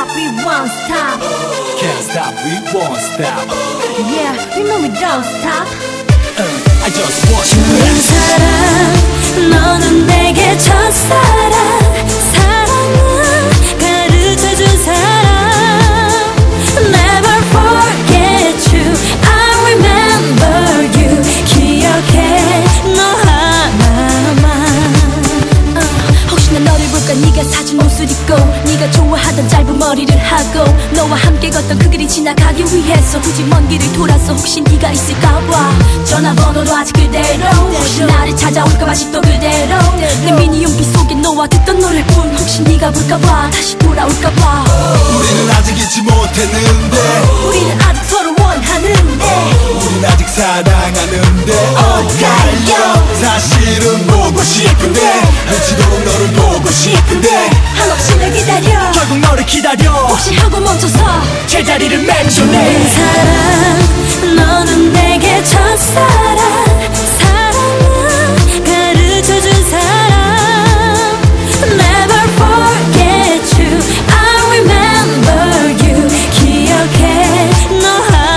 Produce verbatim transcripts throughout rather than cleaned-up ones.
stop, we won't stop. Can't stop, we won't stop. Yeah, you know we don't stop. uh, I just want you 좋은 사람 너는 내게 첫사랑 사랑은 가르쳐준 사람 Never forget you I remember you 기억해 너 하나만 uh, 혹시나 너를 볼까 네가 사준 옷을 입고 네가 좋아하던 짧은 머리를 하고 너와 함께 걷던 그 길이 지나가기 위해서 굳이 먼 길을 돌아서 혹시 네가 있을까봐 전화번호도 아직 그대로 혹시 나를 찾아올까 아직도 그대로 내 미니 용기 속에 너와 듣던 노래뿐 혹시 네가 볼까봐 다시 돌아올까봐 우리는 아직 잊지 못했는데 우리는 아직 서로 원하는데 우린 아직 사랑하는데 엇갈려 사실은 보고 싶은데 눈치도록 너를 보고 싶은데 한없이 날 기다려 결국 너를 기다려 혹시 하고 멈춰서 제자리를 맴돌네 좋은 사랑 너는 내게 첫사랑 사랑은 가르쳐준 사람 Never forget you I remember you 기억해 너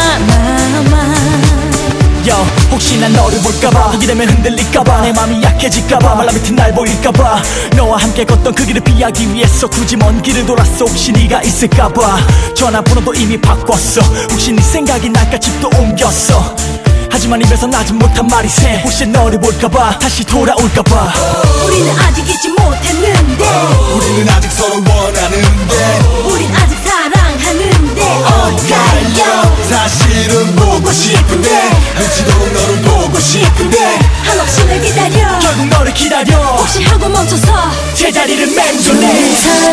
하나만 Yo, 혹시 난 너를 볼까봐 보게 되면 흔들릴까봐 내 맘이 약해질까봐 말라붙은 날 보일까봐 너와 함께 걷던 그 길을 피하기 위해서 굳이 먼 길을 돌았어 혹시 네가 있을까봐 전화번호도 이미 바꿨어 혹시 네 생각이 날까 집도 옮겼어 하지만 입에서 나지 못한 말이 새 혹시 너를 볼까봐 다시 돌아올까봐 우리는 아직 잊지 못했는데 우리는 아직 서로 원하는데 우린 아직 사랑하는데 엇갈려 사실은 보고 싶은데 눈치도록 너를 보고 싶은데 한없이 날 기다려 결국 너를 기다려 혹시 하고 멈춰서 제자리를 좋은 맴돌네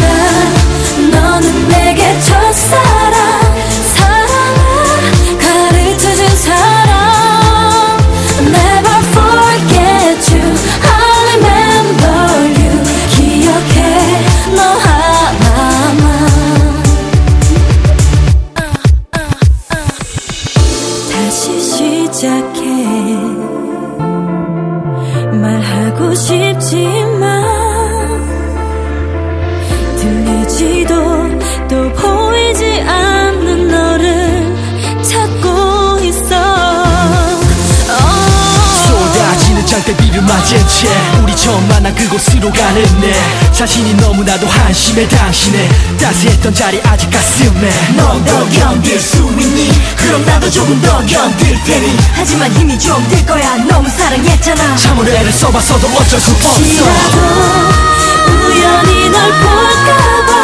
사랑 너는 내게 첫사랑 사랑을 가르쳐준 사람 Never forget you I remember you 기억해 너 하나만 다시 시작해 말하고 싶지만 들리지도 또 보이지 않는 너를 찾고 있어 쏟아지는 장대비를 맞은 채 우리 처음 만난 그곳으로 가는 내 자신이 너무나도 한심해 당신의 따스했던 자리 아직 가슴에 넌 더 견딜 수 있니? 그럼 나도 조금 더 견딜 테니 하지만 힘이 좀 들 거야 너무 사랑했잖아 참으로 애를 써봤어도 어쩔 수 없어 혹시라도 우연히 널 볼까봐